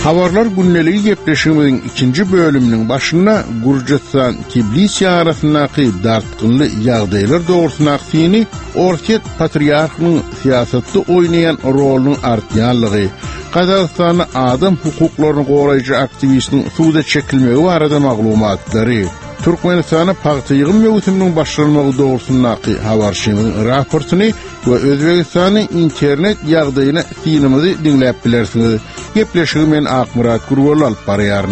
Habarlar günneligi gepleşigimiziň ikinji bölüminiň başynda Gürjistan Tbilisi arasyndaky dartgynly ýagdaýlar dogrusyna aksini Orset patriarhynyň siýasatda oýnaýan rolunyň artýanlygy, Kazakstanyň adam hukuklaryny goraýjy aktivistiniň suwda çekilmegi barada maglumatlary, Türkmenistany paýta ýygyny mewsüminiň başlanmagy dogrusyna habarşymyň raportuny we Özbegistanyň internet ýagdaýyna synymyzy dinläp bilersiňiz. Gepleşigi men Akmurat Gurgol alyp barýaryn.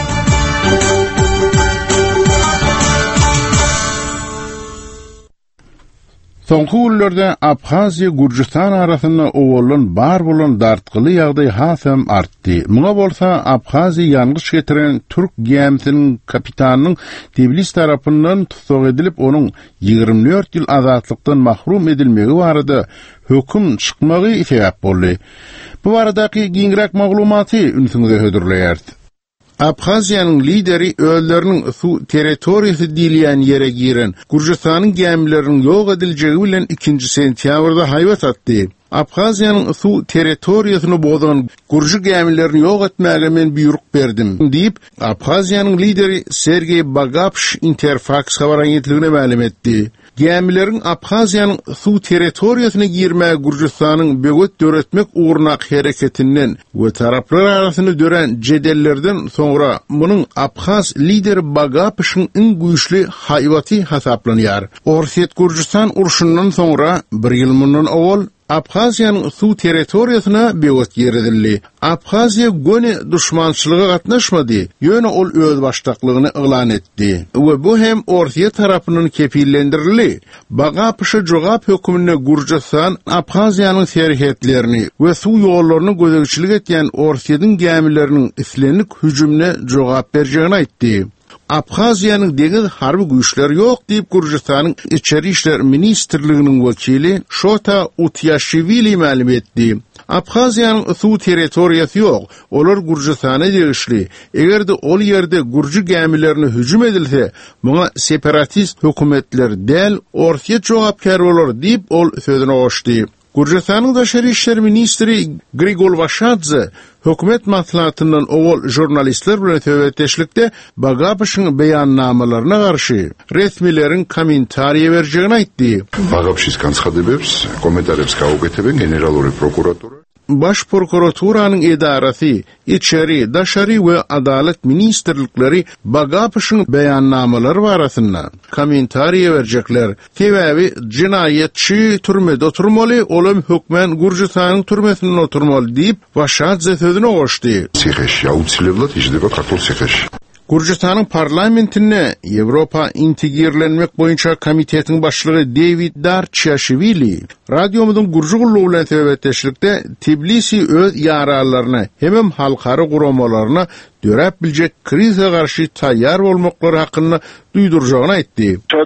Soňky günlerde Abhaziýa Gürjistan arasynda owalan bar bolan dartgyly ýagdaý hasam artdy. Muňa bolsa Abhaziýa ýangyş getiren türk gemisiniň kapitanynyň Tbilisi tarapyndan tutuk edilip onuň 24 ýyl azatlykdan mahrum edilmegi barada höküm çykmagy sebäp boldy. Bu baradaky giňrak maglumaty ünsüňize hödürleýär. Abhaziýanyň lideri ölleriniň su territoriýasy diýilen ýere giren Gürjistanyň gemileriniň ýok ediljegi bilen 2 sentýabrda haýbat atdy. Abhaziýanyň su territoriýasyny bozan Gürji gemilerini ýok etmäge men buyruk berdim diýip Abhaziýanyň lideri Sergey Bagapsh Interfax habar agentligine ma'lum etdi. Gemilerin Abhaziýanyň su territoriýasyna girmäge Gürjistanyň böget döretmek uğrunaq hereketinden we taraplar arasyny dören jedellerden soňra munyň Abhaz lideri Bagapshyň iň güýçli haýbaty hasaplanýar. Orset Gürjistan uruşundan soňra 1 ýyl mundan awal Abhaziýanyň su territoriýasyna böget girildi. Abhaziýa göne düşmançylyga gatnaşmady, ýöne ol öz başlyklygyny ýylan etdi. We bu hem Orsiýa tarapynyň kepillendirildi. Bagapşy jogap hökümine Gürjistan Abhaziýanyň serhetlerini we su ýollaryny gözegçilik etýän Orsiýanyň gemileriniň islenlik hüjümine jogap berjegini aýtdy. Abhaziýanyň deňiz harby güýçleri ýok diýip Gürjistanyň içeri işler ministrliginiň wekili Shota Utyashvili ma'lum etdi. Abhaziýanyň su territoriýasy ýok, olar Gürjistana degişli. Egerde ol ýerde Gürji gemilerini hüjüm edilse, muňa separatist hökümetler däl Orsiýa jogapkar bolar diýip ol sözüne goşdy. Gürjistanyň daşary işler ministri Grigol Vashadze hökümet maslahatyndan owal jurnalistler bilen söhbetleşlikde Bagapshyň beýannamalaryna garşy resmileriň kommentariýe berjegini aýtdy. Bagapshys gançadebeps kommentarybs gaugeteben generalury prokuratura Baş prokuraturaның edarasy, içeri, daşary we adalet ministrlikleri Bagapshyň beýannamalary barasynda kommentariýe berjekler. Sebäbi jinayetçi türmede oturmaly, olam hökmen Gürjistanyň türmesinde oturmaly diýip Vashadze sözüne goşdy. Sihеш ýautsilewlat ijdeba katol sihеш. Gürjistanyň parlamentine Ýewropa integrlenmek boýunça komitetiň başlygy David Darchashvili radiomyzyň Gürji gullugy bilen söhbetleşikde Tbilisi öz ýaralaryny hem halkary guramalaryna dörep biljek krize garşy taýýar bolmaklary hakynda duýdurjagyny aýtdy.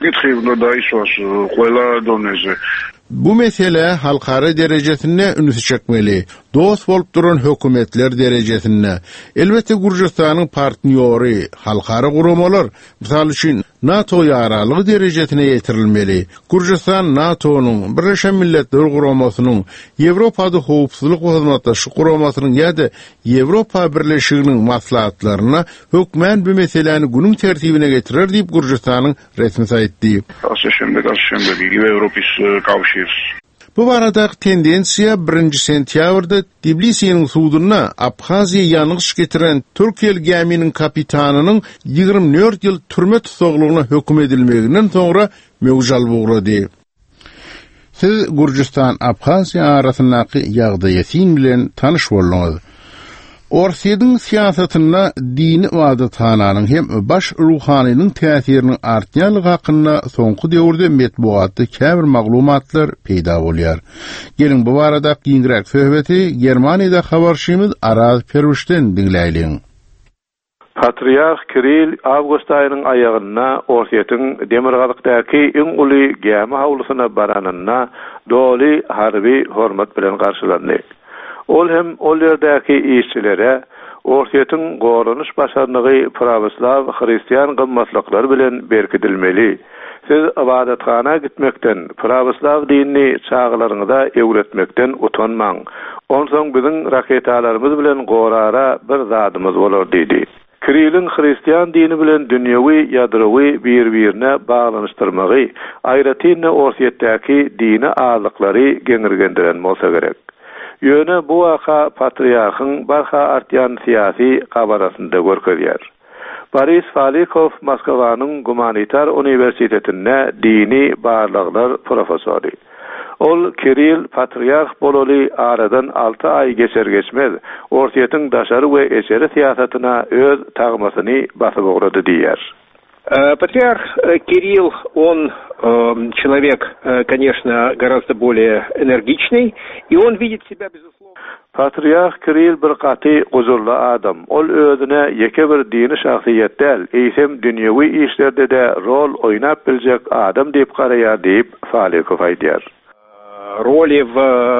Bu mesele halkary derejesinde ünsü çekmeli. Dost bolup duran hökümetler derejesinde. Elbette Gürjistanyň partnýory, halkary guramalar, misal üçin NATO ýaralygy derejesine ýetirilmeli. Gürjistan NATO'nyň, Birleşen Milletler Guramasynyň, Ýewropada howpsuzlyk we hyzmatdaşlyk guramasynyň ýa-da Ýewropa Birleşiginiň maslahatlaryna hökmen bu meseleni günüň tertibine getirir diýip Gürjistanyň resmi saýtdy. Bu barada tendensiya 1 sentýabrda Tbilisiň suwdyna Abhaziýa ýangyş getiren Türkiýe geminiň kapitanynyň 24 ýyl türme tutuklugyna höküm edilmeginden soňra mewjal bugrady. Siz Gürjistan Abhaziýa arasyndaky ýagdaýy bilen tanyş bolňyz. Orsiýanyň siýasatynda dini wadatananyň hem baş ruhanynyň täsirini artýanlygy hakynda soňky döwürde metbuatda käbir maglumatlar peýda bolýar. Gelin bu barada giňrek söhbeti Germaniýada habarşymyz Araz Perwişden dinleýilen. Patriarh Kirill awgust aýynyň aýagyna Orsiýanyň demirgalykdaky iň uly gemi hawlusyna baranyna doly harby hormat bilen garşylandy. Ol hem ol ýerdäki işçilere Orsiýanyň goranyş başarnygy prawoslaw hristiýan gymmatlyklary bilen berkidilmeli. Siz ibadetkana gitmekden, prawoslaw dinini çağlaryňyza öwretmekden utanmaň. Onsoň biziň raketalarymyz bilen gorara bir zadymyz bolar diýdi. Kirilin Hristiyan dini bilen dünýäwi ýadrowy bir-birine baglanyşdyrmagy, aýratynda orsiýetdäki dini ağırlyklary geňirgendiren bolsa gerek. Ýöne bu waka patriarhyň barha artýan syýasy gabarasynda görkezýär. Boris Falikov Moskwanyň Gumanitar Uniwersitetinde dini barlyklar professory. Ol Kiril patriarh bolaly aradan 6 ay geçer geçmez orsiýetin daşary we eşeri siýasatyna öz tagmasyny basyp oglady diýär. Патриарх Кирилл, он человек, конечно, гораздо более энергичный, и он видит себя, безусловно. Patriarh Kirill bir qaty guzurly adam. Ol özüne ýeke bir dini şahsiýet däl, eýsem dünýäwi işlerde de rol oýnap biljek adam diýip garaýar diýip Falikov aýdýar. Роли в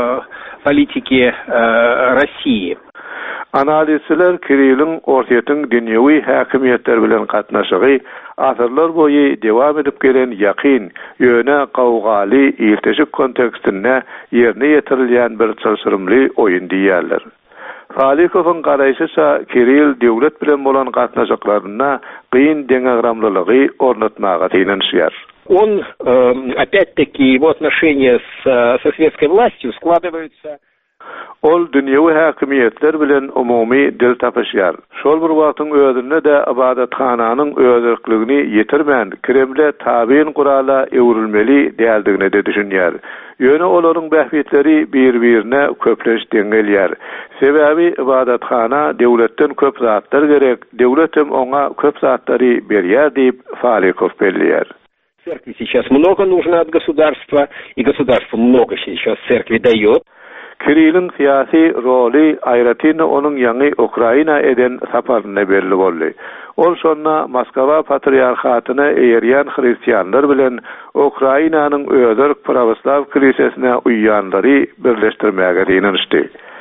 политике России. Analizçiler Kirill'in orsiýetin dünýäwi häkimiýetler bilen gatnaşygy asyrlar boýy dewam edip gelen ýakyn, ýöne gawgaly ilteşik kontekstinde ýerine ýetirilýän bir çylşyrymly oýun diýerler. Falikowyň garaýşyça Kirill döwlet bilen bolan gatnaşyklaryna gyn deňagramlylygy ornatmaga teýlenýär. Он, опять-таки, его отношения со светской властью складываются. Ol dünýäwi häkimiýetler bilen umumy dil tapyşýar. Şol bir wagtyň özünde de ibadathananyň özerkligini ýetirmän, Kremle tabiin gurala ewrilmeli däldigine de düşünýär. Ýöne olaryň bähbitleri bir-birine köpleş deňelýär. Sebäbi ibadathana döwletden köp zatlar gerek, döwletem oňa köp zatlary berýär diýip Falikov belliýär. Церкви сейчас много нужно от государства, и государство много сейчас церкви дает. Kirill'in siyasi roli aýratynda onuň ýangy Ukraina eden saparyna belli boldy. Ol şonna Moskwa patriarhatyna eýerýän hristiýanlar bilen Ukrainanyň özerk pravoslav kilisesine uýýanlary birleşdirmäge ýeňişdi.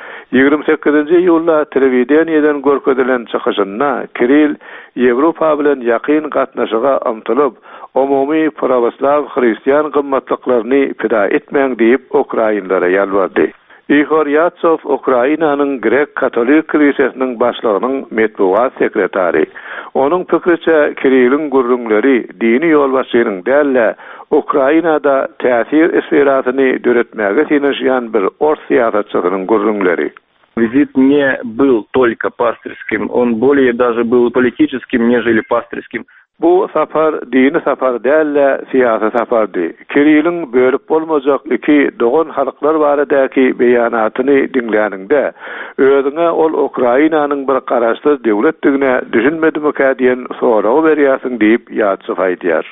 28-nji ýylda telewiziýadan görkezelen çykyşynda Kirill Ýewropa bilen ýakyn gatnaşyga ymtylyp, umumy pravoslav hristiýan gymmatlyklaryny pida etmäň diýip Ukrainlara ýalvardy. Ihor Yatsov Ukrainanyň Grek Katolik kilisesiniň başlygynyň metbuat sekretary. Onuň pikiriçe Kirill'in gurrunlary dini ýolbaşçynyň dälle Ukrainada täsir esferasyny döretmäge teňişýän bir ors siýasatçynyň gurrunlary. Визит не был только пастырским, он более даже был политическим, нежели пастырским. Bu sapar dini sapar dälle siýasy sapardy. Kirill'in bölüp bolmajak iki dogan halyklar baradaky beýanatyny dinläninde özüňe ol Ukrainanyň bir garaşsyz döwletdigine düşünmedimi diýen soraw berýärsiň diýip ýatsyp aýdýar.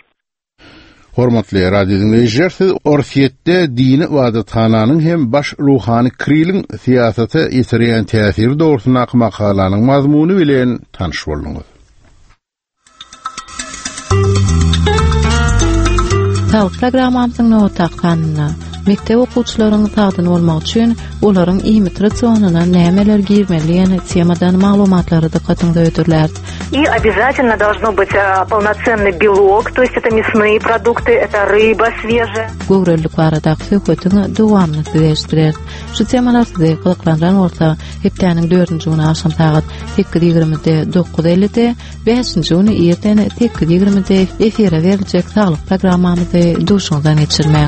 Hormatly radio dinleýijiler, siz orsiýetde dini ibadathananyň hem baş ruhany Kirill'in siýasaty ýetirýän täsiri dogrusyna makalanyň mazmuny bilen tanyş bolduňyz. Sağlık programamyzyň nowataqanyna mektep okuwçylarynyň sagdyny bolmak üçin olaryň iými ratsionyna nämeler girmeli temadan maglumatlary dikkatyňizde öýdürler. И обязательно должно быть полноценный белок, то есть это мясные продукты, это рыба свежая. Gogrellik baradaky söhbetiňi dowamly süreşdirer. Şu temalar size gylyklandan bolsa, hepdeniň 4-nji güni akşam saat 8:20-de 9:50-de, 5-nji güni erten 8:20-de efire beriljek sağlyk programmamyzy duşuňdan geçirmäň.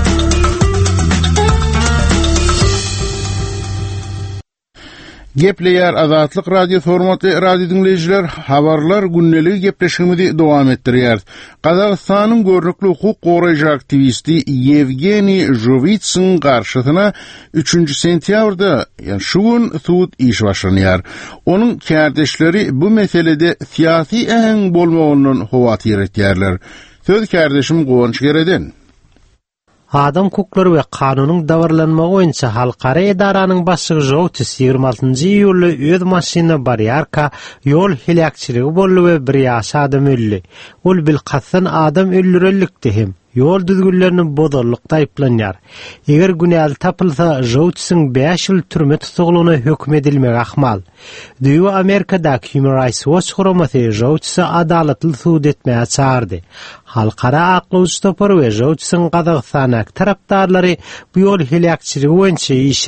Gepleýär Azatlyk radio formatly radio dinleýijiler, habarlar günnelik gepleşigimizi dowam etdirýär. Gazagystanyň görnükli hukuk goraýjy aktivisti Yevgeni Jovitsin garşysyna 3-nji sentýabrda, ýani şu gün suud iş başlanýar. Onuň kärdeşleri bu meselede siýasy äň bolmagyndan howatyr etýärler. Söz kärdeşim Gowunç Gereden. Adam hukukları ve kanunun davarlanmağı boýunça halkara edaranyň başlygy Jowtis 26-njy ýyly öz maşyna barýarka ýol hilakçylygy boldy we bir ýaşy adam öldi. Ol bilkatsan adam öldürelikdi hem. Ýol düzgünlerini bozarlykda aýplanýar. Eger günäli tapylsa, Jowtisyň 5 ýyl türme tutuglygyna hökm edilmegi ahmal. Düýü Amerikadaky Human Rights Watch guramasy Jowtisy adalatly suud etmäge çağırdy. Halkara akly ustapar we Jowtisyň Gazagystanyň tarapdarlary bu ýol hilakçyligi boýunça işleriň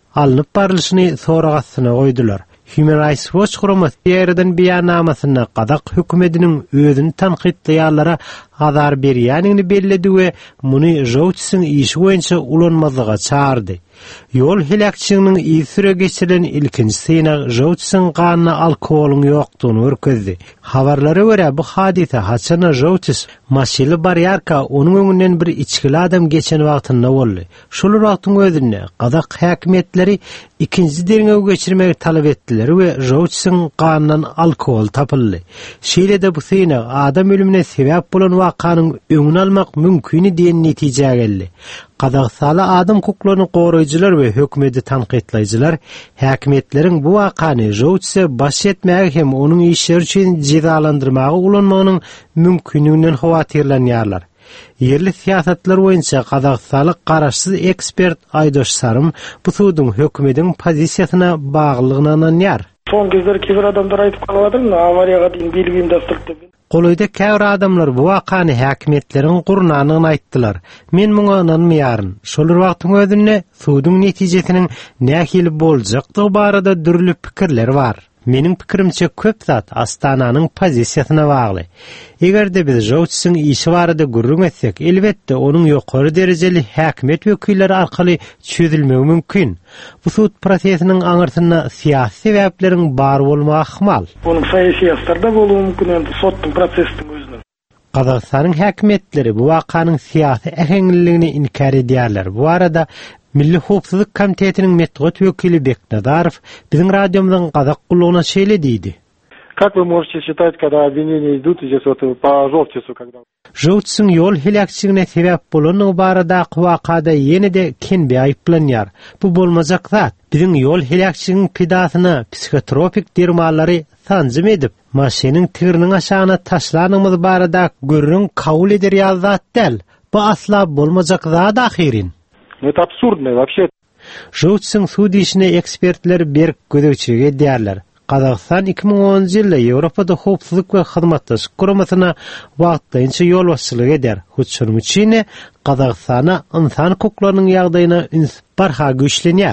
alınıp barılışını soragasyna goýdular. Human Rights Watch guramasy ýerden beýannamasyna Qadak hökümetiniň özüni tanqidleýärlere azar berýänini belledi we muny Joutsyň işi boýunça ulanmazlyga çağırdy. Ýol helakçynyň ýsüre geçirilen ilkinji syna Joutsyň ganyna alkoholuň ýokdugyny örkezdi. Habarlara görä bu hadise haçana Joutsys maşyly baryarka onuň öňünden bir içkili adam geçen wagtynda boldy. Şol wagtyň özünde Qadak häkimetleri ikinji deriňe geçirmegi talap etdiler we Joutsyň ganynan alkohol tapyldy. Şeýle-de bu syna adam ölümine sebäp bolan wakanyň öňüni almak mümkin diýen netije geldi. Qazaqstanda adam hukuklaryny goraýjylar we hökümeti tanqidleýjiler häkimetleriň bu wakany Joutsy baş etmäge hem onuň işleri üçin cezalandyrmagy ulanmagynyň mümkinliginden howatyrlanýarlar. Yerli siýasatlar boýunça Qazaqstanlyk garaşsyz ekspert Aydoş Sarym bu suwdyň hökümetiň pozisiýasyna baglylygyny ananýar. Son gezler kiber adamlar aýdyp galadyr, awariýaga diýin bilgin dasturdy. Goloyda käbir adamlar bu wakany häkimetleriň gurnanyny aýtdylar. Men muňa inanmaýaryn. Şol wagtyň özünde suwdyň netijesiniň nähili boljakdygy barada dürli pikirler bar. Meniň pikirimçe köp zat Astananyň pozisiýasyna bagly. Egerde biz Joutsyň işi barada gurrun etsek, elbetde onuň ýokary derejeli häkimet wekilleri arkaly çözülmegi mümkin. Bu suwd prosesiniň aňyrtyna siýasy sebäpleriň bar bolmagy ihmal. Onuň siýasatda bolumy mümkin endi sotdyň prosesiň özüne. Qazaqstanyň häkimetleri bu wakanyň siýasy ähengligini inkar edýärler. Bu arada Milli Howpsuzlyk Komitetiniň metod wekili Beknazarov biziň radiomyzyň Qazaq gulugyna şeýle diýdi. Как вы можете считать, когда обвинения идут здесь вот по Жовтису, когда... Joutsyň ýol helakçylygyna sebäp bolanyň barada wakada ýene-de kenbe aýplanýar. Bu bolmajak zat. Biziň ýol helakçylygyň pidasyna psikotropik dermanlary tanzym edip, maşynyň tigiriniň aşagyna taşlanymyz barada görüň kabul eder ýazat däl. Bu asla bolmajak zat ahirin. Это абсурдно вообще. Joutsyň suwd işine ekspertler berk gödökçiligi edýärler. Qazaqstan 2010-njy ýylda Ýewropada howpsuzlyk we hyzmatdaşlyk guramasyna wagtynça ýol başçylyk eder. Şonuň üçin Qazaqstana insan hukuklarynyň ýagdaýyna ünsüp barha güýçlenýär.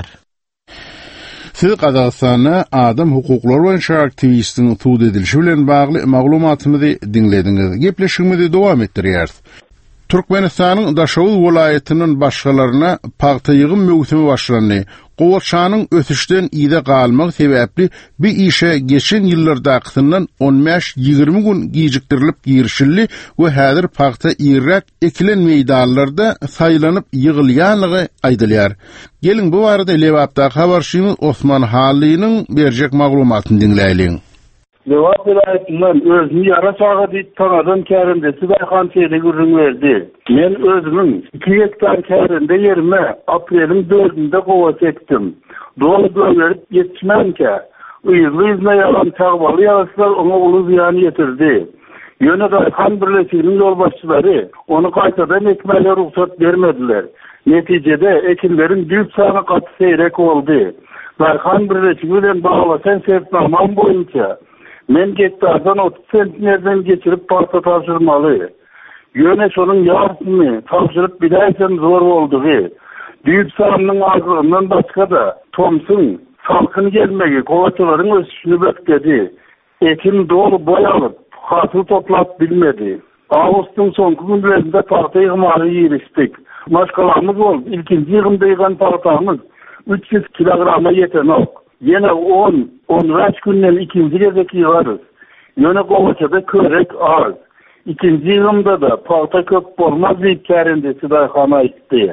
Siz Qazaqstana adam hukuklary boýunça aktivistiň suwd edilişi bilen bagly maglumatymyzy dinlediňiz. Gepleşigimizi dowam etdirýäris. Türkmenistanyň Daşow welaýatynyň başgalaryna paýta ýygym möwsümi başlandy. Gowşanyň ösüşden ýyda galmagy sebäpli bir işe geçen ýyllardakyndan 15-20 gün gijikdirilip girişildi we häzir paýta ýyrak ekilen meýdanlarda saýlanyp ýygylýanlygy aýdylýar. Gelin bu barada Lewapda habarşymyz Osman Halynyň berjek maglumatyny dinleýäliň. Lewap vilayetinden özünü yara sağa deyip tanadan kärinde Sibayhan şehri gürrün verdi. Men özümün 2 hektar kärinde yerime aprelin 4'ünde kova çektim. Doğru verip yetişmenke ıyızlı yalan çağbalı yağışlar ona ulu ziyanı getirdi. Yöne Dayhan Birleşiğinin yol başçıları onu kaytadan ekmeğe ruhsat vermediler. Neticede ekinlerin büyük sağına katı seyrek oldu. Dayhan Birleşiğiyle bağlasan sertnaman boyunca men gektardan 30 sentnerden geçirip parta tavşırmalı. Yöneş onun yarısını tavşırıp bilersen zor oldu. Büyük sahanın ağzından başka da Tomsun salkın gelmegi kovaçaların ösüşünü bekledi. Ekin dolu boyalıp hasıl toplat bilmedi. Ağustos'un son günlerinde parta yığmalı yiyiştik. Başkalarımız oldu. İlkinci yığımda yığan partamız 300 kilograma yeten ok. Yine 10 günden ikinci gezek yığarız. Yöne kovaçada körek az. İkinci yığımda da parta kök bolmaz deyip kärindesi Dayhan'a itti.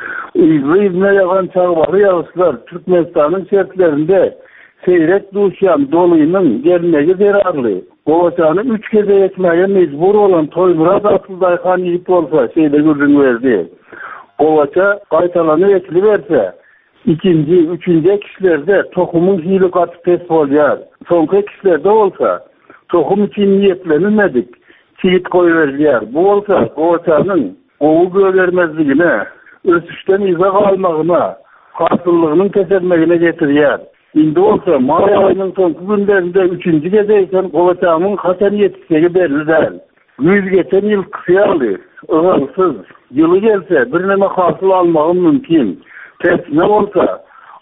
İzne yağan çağbarı yağışlar Türkmenistan'ın şertlerinde seyrek duşyan doluyunun gelmegi zerarlı. Kovaçanı 3 keze ekmeğe mecbur olan Toymurad atıl Dayhan yiyip olsa şeyde gürrün verdi. Kovaça kaytalanı ekli verse İkinci, üçüncü ekişlerde tohumun hili katı test olyar. Sonki ekişlerde olsa tohum için niyetlenilmedik. Çiğit koyuverliyar. Bu olsa kovaçanın oğul gövermezliğine, ösüşten izah almağına, hasıllığının kesilmegine getiriyar. Şimdi olsa May ayının sonki günlerinde 3. gezeyken kovaçanın kaçan yetişsegi belli değil. 100 geçen yıl kısayalı, ığılsız. Yılı gelse bir neme hasıl almağın mümkün. Tersine olsa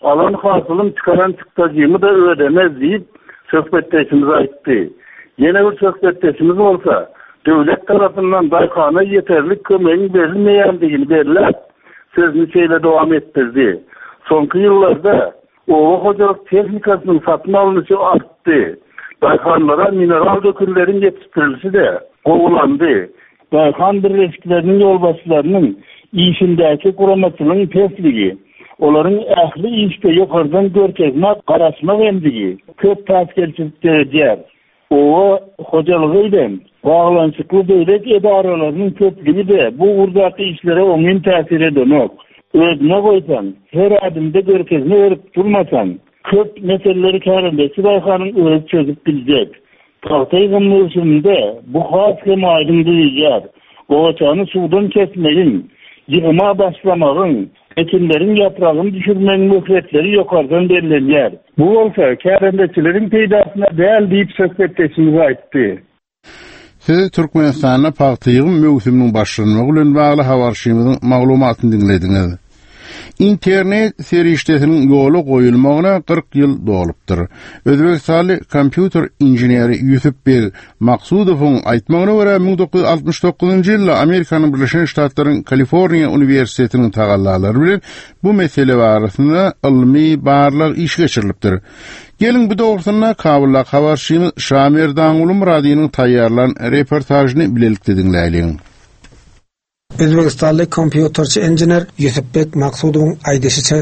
alan hasılım çıkaran çıktacığımı da ödemez deyip söhbetleşimiz aytdı. Yine bir söhbetleşimiz olsa devlet tarafından Daykan'a yeterli kömeğin verilmeyendiğini belirler. Sözünü şeyle devam ettirdi. Sonki yıllarda ova hocalık teknikasının satın alınışı arttı. Daykanlara mineral dökümlerin yetiştirilisi de kovulandı. Daykan birleşiklerinin yolbaşçılarının işindeki kuramacılığın tesligi, onların ehli işte yukarıdan görkezine karasma vendigi, köp taskerçilik dereceğer. Ova hocalığıyla bağlantıklı devlet idarelerinin köplüğü de bu urzaki işlere onun tesir edemez. Özüne koysan, her adımda görkezine örüp durmasan, köp meseleleri karındaki Daykan'ın örüp çözüp bilecek. Tahtayı gımlıyorsununda bu has kemaydın duyacak. Kovaçanı sudan kesmeyin, yığıma başlamayın, ekinlerin yaprağını düşürmenin müfretleri yukarıdan belirlenir. Bu olsa kârendeçilerin peydasına değil deyip söhbetleşimizi aytdı. Siz Türkmenistan'a pahtıyığın mövsümünün başlanmağı bilen bağlı habarşymyzyň maglumatyny dinlediniz. İnternet serişdesinin yolu koyulmağına 40 yıl dolupdur. Özbekistanlı kompüter injineri Yusufbek Maksudov'un aytmağına göre 1969 yılda Amerikanın Birleşik Ştatlarının Kaliforniya Üniversitesi'nin tagallaları bilen bu mesele barasında ilmi barlıq iş geçirilipdir. Gelin bu doğrusuna kabullak habarşymyz Şamir Dağulum radyosynyň taýýarlanan reportajyny bilelikde dinläýin. Özbekistanly kompýuterçi injener Yusufbek Maksudowyň aýdysynça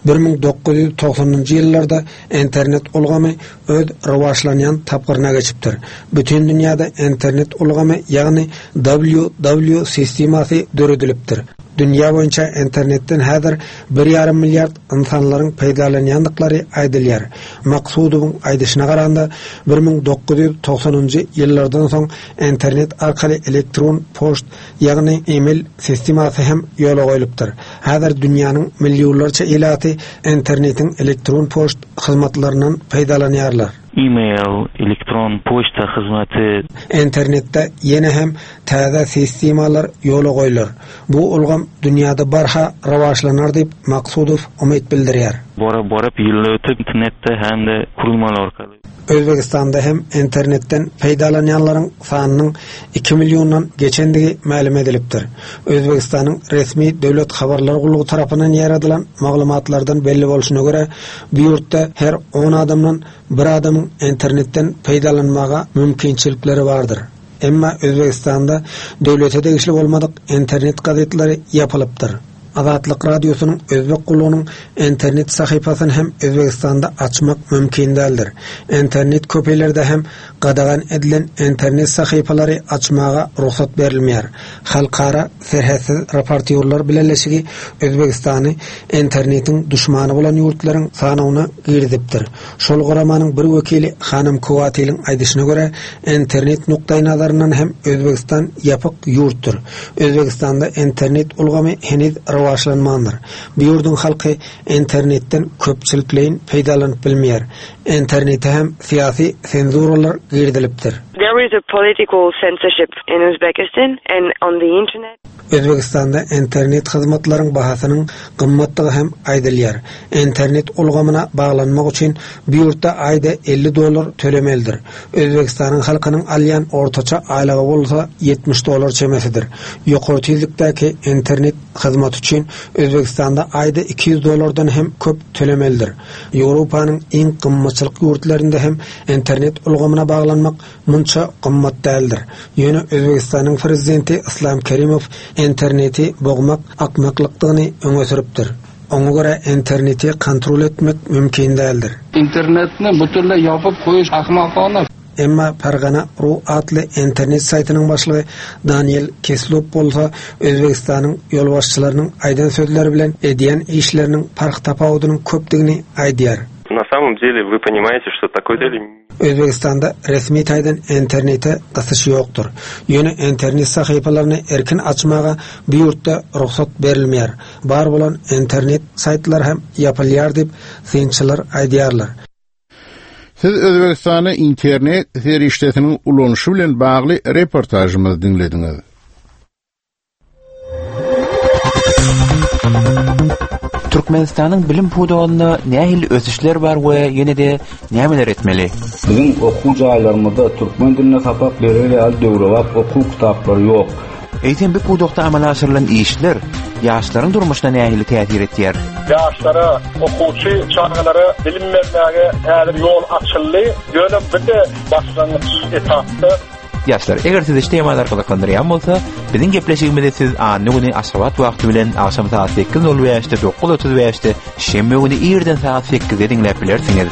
1990-njy ýyllarda internet ulgamy öz rowajlanýan tapgyrna geçipdir. Bütün dünýäde internet ulgamy, ýagny WW sistemasy döredilipdir. Dünya boyunca internetden häzir 1,5 milyard insanlaryň peýdalanýandyklary aýdylýar. Maksudowyň aýdyşyna garanda 1990-njy ýyllardan soň internet arkaly elektron post, ýagny e-mail sistemasy hem ýola goýulypdyr. Häzir dünýäniň milliýonlarça elaty internetiň elektron post hyzmatlaryndan peýdalanýarlar. E-mail, elektron poçta hyzmaty. Internetde ýene hem täze sistemalar ýola goýular. Bu ulgam dünýäde barha rowajlanar diýip Maksudow umyt bildirýär. Bora ýyl ötüp internetde hem de kurulmalar orkaly Özbekistanda hem internetten peýdalanýanlaryň sanynyň 2 milyondan geçendigi ma'lum edilipdir. Özbekistanyň resmi döwlet habarlar gulugy tarapyndan ýaradylan maglumatlardan belli bolşuna görä, bu ýurtda her 10 adamdan bir adamyň internetten peýdalanmaga mümkinçilikleri bardyr. Emma Özbekistanda döwlete degişli bolmadyk internet gazetlary ýapalypdyr. Azatlyk radiosynyň özbek gulugynyň internet sahypasyny hem Özbekistanda açmak mümkin däldir. İnternet köpeýlerde hem gadagan edilen internet sahypalary açmaga ruhsat berilmeýär. Halkara serhäsiz raportyorlar bilenleşigi Özbekistany internetiň düşmany bolan ýurtlaryň sanawyna girdipdir. Şol goramanyň bir wekili Hanım Kuwatilyň aýdyşyna görä, internet nukdaý nazaryndan hem Özbekistan ýapyk ýurtdur. Özbekistanda internet ulgamy heniz rowajlanmandyr. Bu ýurdun halky internetten köpçilikleýin peýdalanyp bilmeýär. Internete hem siyasi senzuralar girdilipdir. There is a political censorship in Uzbekistan and on the internet. Özbekistanda internet hyzmatlaryň bahasynyň gymmatlygy hem aýdylýar. İnternet ulgamyna baglanmak üçin bu ýurtda aýda $50 tölemeldir. Özbekistanyň halkynyň alýan ortaça aýlygy bolsa $70 çemesidir. Ýokary tezlikdäki internet hyzmaty üçin Özbekistanda aýda $200 hem köp tölemeldir. Ýewropanyň iň gymmatçylyk ýurtlarynda hem internet ulgamyna baglanmak munça gymmat däldir. Ýöne Özbekistanyň prezidenti Islom Kerimow interneti bogmak akmaklykdygyny öňe süripdir. Oňa görä interneti kontrol etmek mümkin däldir. İnternetni butunlay ýapyp goýuş ahmakana. Emma Pargana.ru adly internet saytynyň başlygy Daniel Keslop bolsa Özbekistanyň ýolbaşçylarynyň aýdan sözleri bilen edýän işleriniň fark tapawdynyň köpdigini aýdýar. На самом деле вы понимаете, что такой цели Özbekistanda resmi taýdan internete gysyş ýokdur. Ýöne internet sahypalaryny erkin açmaga bu ýurtda ruhsat berilmeýär. Bar bolan internet saytlar hem ýapylýar diýip synçylar aýdýarlar. Siz Özbekistanyň internet serişdesiniň ulanyşy bilen bagly reportajymyzy dinlediňiz. Türkmenistan'ın bilim pudoğunda nähil ösüşler bar we ýene-de nämeler etmeli? Bizim okul jaýlarymyzda türkmen diline sapap berýär döwrewap okul kitaplary ýok. Eýtem bu pudoqda amala aşyrylan işler ýaşlaryň durmuşyna nähili täsir etýär? Ýaşlara, okuwçy çağlara bilim bermäge häzir ýol açyldy. Ýöne bir de başlangyç etapda Ýaşlar, eger siz ijtimaýy arkalyklandyrýan bolsa, biziň gepleşigimizde siz anny güni aşgabat wagty bilen akşam saat 8:05-de 9:35-de şemme güni ýerden saat 8-de dinläp bilersiňiz.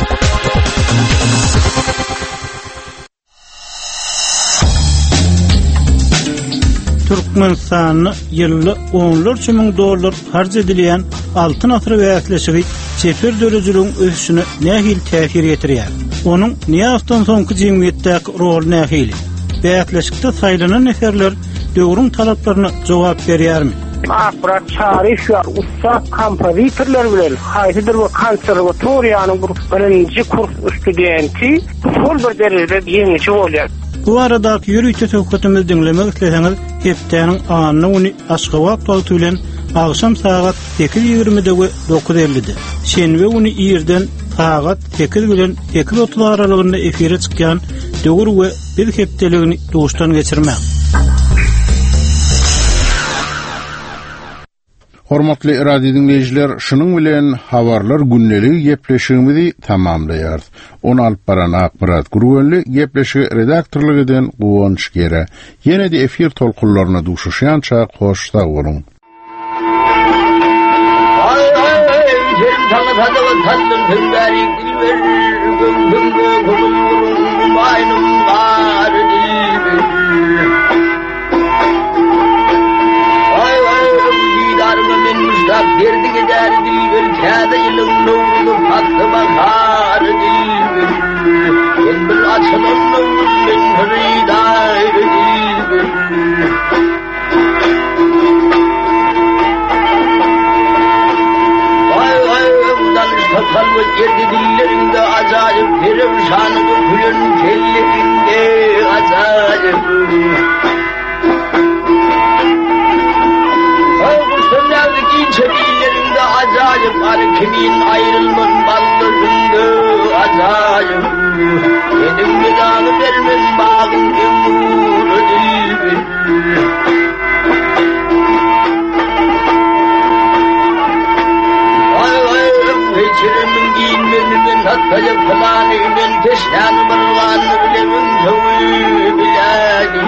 Türkmenistan'ı ýylly $10 miň dollar harç edilýän altyn asry wäkleşigi çeper döwletçiligiň ösüşine nähil täsir ýetirýär? Onuň näçe soňky jemgyýetdäki rol nähili? Wäkleşikde saýlanan neferler döwrüň talaplaryna jogap berýärmi? Apparat çarış var, usta kompozitorlar bilen, haydidir bu konservatoriýanyň birinji kurs studenti, sol bir derejede ýeňçi bolýar. Bu aradaky ýürüýte söhbetimizi dinlemek isleseňiz, hepdeniň anyny uny Aşgabat wagty bilen akşam saat 8:20-de we 9:50-de. Şenbe uny ýerden saat 8 bilen 8:30 aralygynda efire çykýan döwür we bir hepdeligini duşdan geçirmek. Hormatly radio dinleyijiler, şunuň bilen habarlar günneligi gepleşigimizi tamamlaýar. Onu alyp baran Akbarat Gurgenli gepleşigi redaktorlyk eden Guwanç Gere. Ýene-de efir tolkunlaryna duşuşýança hoşda bolun. Derdi gider dilber kâde yılın nurlu patlı bakar dilber Yendir açılan nurlun hürridar dilber Vay vay udanış tatal ve gerdi dillerinde acayip perişanı bu gülün kellerinde acayip Çelilerinde acayip kimin ayrılmın baldırında acayip Benim gıdanı vermez bağın gümrü dilber Vay vay heçirimin giyinmenimin hattayı planıymen teşyanı bırganı bilemin tövü bilani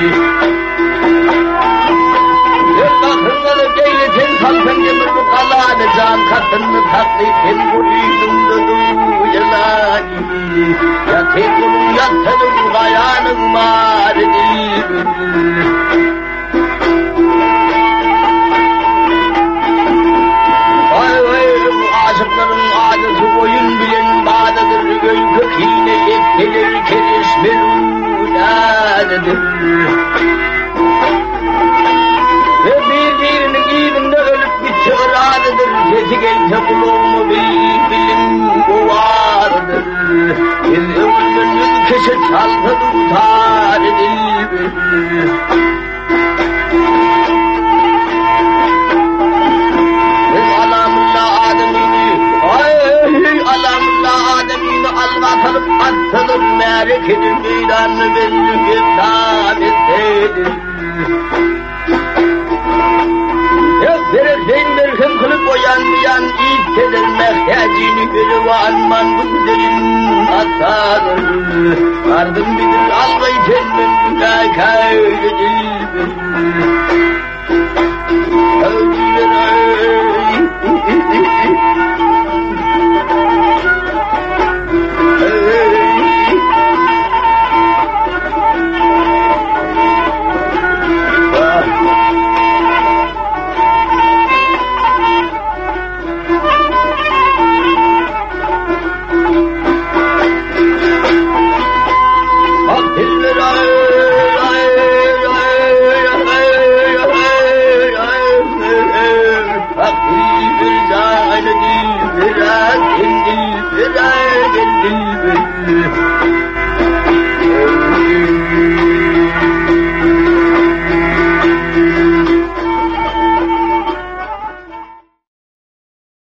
Bakınları geyletin kalkın demir bu kalanı can katını taklifin kuruyunumda duyulani Ya tekulun yattanın gayanın mağarı dilbir Vay vay aşıkların adeti boyun bilen bağdadır göl kökine yetkilir keriş melûnanedir Birbirinin iyiliğinde ölüp bitiyor adıdır Sesi gelse kulağımı bilim kuvardır Ömrümün ülkesi çaldı tutar dilbir Biz alamullah ademini alamullah ademini alvatılıp atılır Merik edin meydanını belli bir davettedir Verirsen merhem kılıp oyanmayan ilk keder mehtiyacini görüp anman bu güzelin atadır Ardım bilir algay tenmen güzel kaydı dilbir